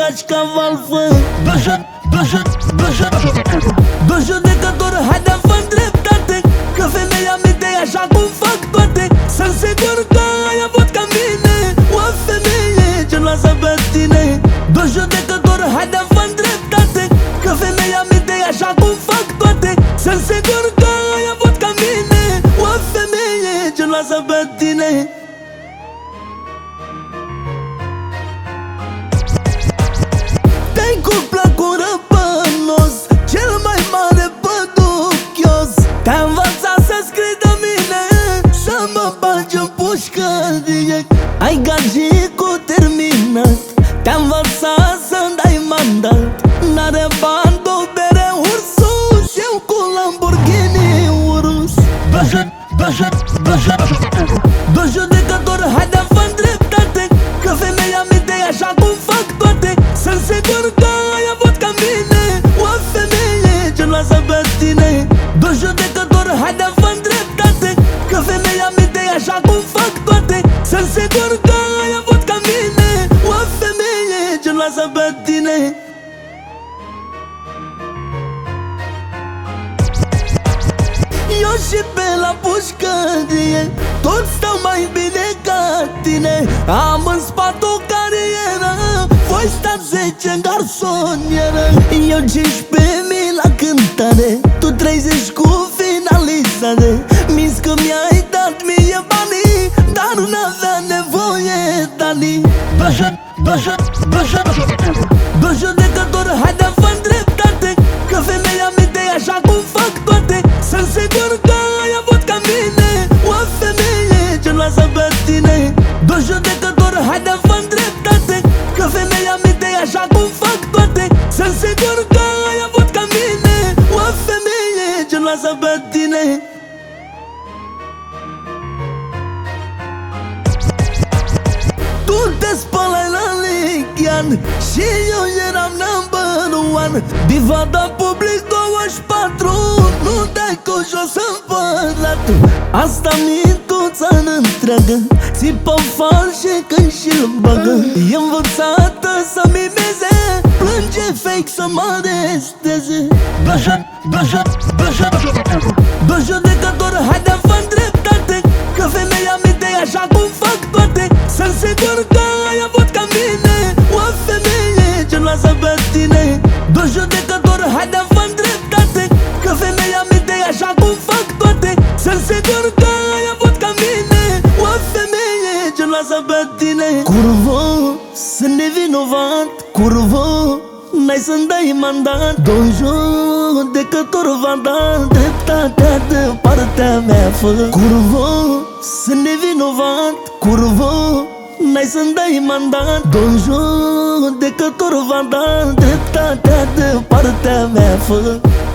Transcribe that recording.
lași ca valfă. Doi judecători, haide fă dreptate, că femeia minte e așa cum fac toate. Sunt sigur că ai avut ca mine o femeie geloasă pe tine. Doi judecători, haide fă dreptate, că femeia minte e așa cum fac toate. Sunt sigur că ai avut ca mine o femeie geloasă pe tine. Te-ai cuplat cu răpănos, cel mai mare păduchios. Te-a învățat să scrii de mine, să mă bagi în pușcărie. Ai gagicul terminat, te-a învățat să-mi dai mandat. N-are bani, două bere ursus, eu cu Lamborghini urus. Doi judecători, haide fă dreptate, că femeia minte e așa cum fac toate. Sunt sigur că ai avut ca mine o femeie geloasă pe tine. Doi judecători, haide fă dreptate, că femeia minte e așa cum fac toate. Sunt sigur că ai avut ca mine o femeie geloasă pe tine. Eu și pe la pușcărie, toți stau mai bine ca tine. Am în spate o carieră, voi stați 10 în garsonieră. Eu 15.000 la cântare, tu 30 cu finalizare. Mis că mi-ai dat mie banii, dar n-avea nevoie Dani. Doi judecători, haide fă dreptate, că femeia minte e așa cum fac toate. Sunt sigur că ai avut ca mine o femeie geloasă pe tine. Doi judecători, haide fă dreptate, că femeia minte e așa cum fac toate. Sunt sigur că ai avut ca mine o femeie geloasă pe tine. Tu te spălai la Lichian și eu eram number one. Divada public 24, nu dai cu jos în părat. Asta mintuța întreagă, țipă falșe când și-l bagă. E învățată să mimeze, plânge fake să mă aresteze. Doi judecători, haide fă dreptate, că femeia minte e așa cum fac toate. Sunt sigur că ai avut ca mine o femeie geloasă pe tine. Doi judecători, haide fă dreptate, că femeia minte e așa cum fac toate. Sunt sigur că ai avut ca mine o femeie geloasă pe tine. Curvo, sunt nevinovat, curvo, n-ai să-mi dai mandat. Doi judecători v-a dat dreptatea de partea mea, fă. Curvo, sunt nevinovat, curvo, n-ai să-mi dai mandat. Doi judecători v-a dat dreptatea de partea mea, fă.